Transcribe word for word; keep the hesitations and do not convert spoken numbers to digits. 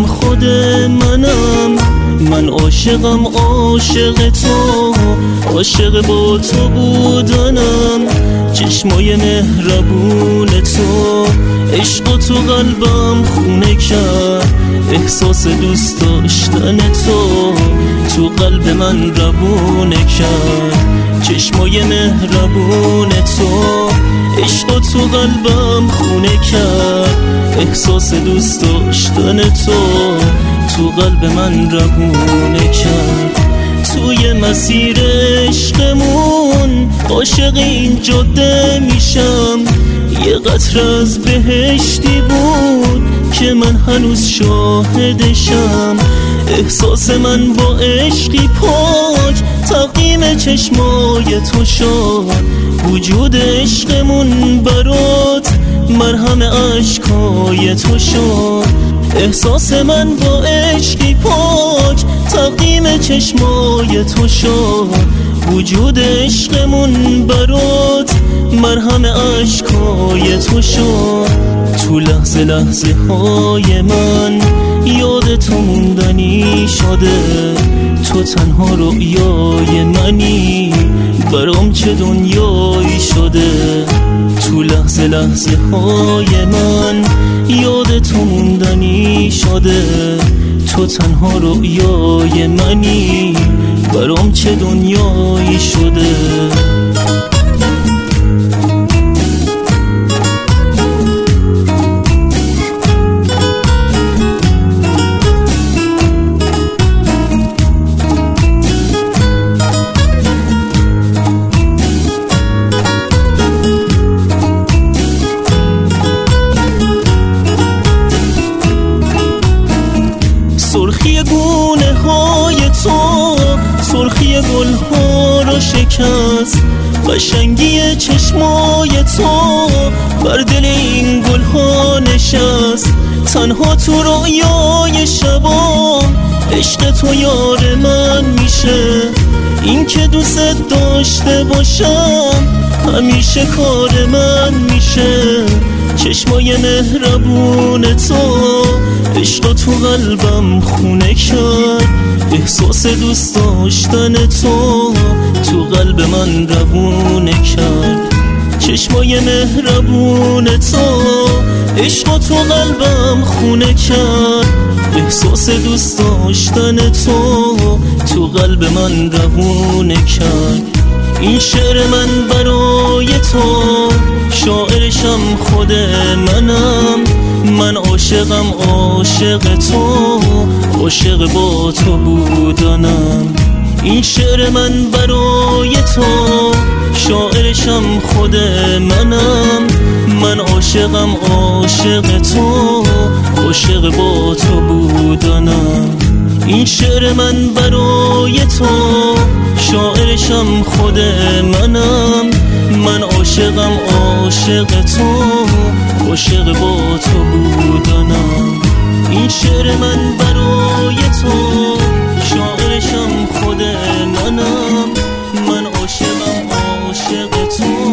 قلبم خود منم، من عاشقم عاشق تو، عاشق با تو بودنم. چشمای مهربون تو عشق تو قلبم خونه کرد، احساس دوست داشتن تو تو قلب من روونه کرد. چشمای مهربون تو عشق تو قلبم خونه کرد، احساس دوست داشتن تو تو قلب من روونه کرد. توی مسیر عشقمون عاشق این جاده میشم، یه قطره از بهشتی بود که من هنوز شاهدشم. احساس من با عشقی پاک تقدیم چشمای تو شد، وجود عشقمون برات مرهم اشکای تو شد. احساس من با عشقی پاک تقدیم چشمای تو شد، وجود عشقمون برات مرهم اشکای تو شد. تو لحظه لحظه های من یاد تو موندنی شده، تو تنها رویای منی، برام چه دنیایی شده. تو لحظه لحظه های من یاد تو موندنی شده، تو تنها رویای منی، برام چه دنیایی شده. سرخی گونه های تو سرخی گل ها رو شکست، قشنگی چشمای تو بر دل این گل ها نشست. تنها تو رویای شبام عشق تو یار من میشه، این که دوست داشته باشم همیشه کار من میشه. چشمای مهربون تو عشق تو قلبم خونه کرد، احساس دوست داشتن تو تو قلب من روونه کرد. چشمای مهربون تو عشق تو قلبم خونه کرد، احساس دوست داشتن تو تو قلب من روونه کرد. این شعر من برای تو، شاعرشم خود منم، من عاشقم عاشق تو، عاشق با تو بودنم. این شعر من برای تو، شاعرشم خود منم، من عاشقم عاشق تو، عاشق با تو بودنم. این شعر من برای تو، شاعرشم خود منم، من عاشقم عاشق تو، عاشق با تو بودنم. این شعر من برای تو، شاعرشم خود منم، من عاشقم عاشق تو.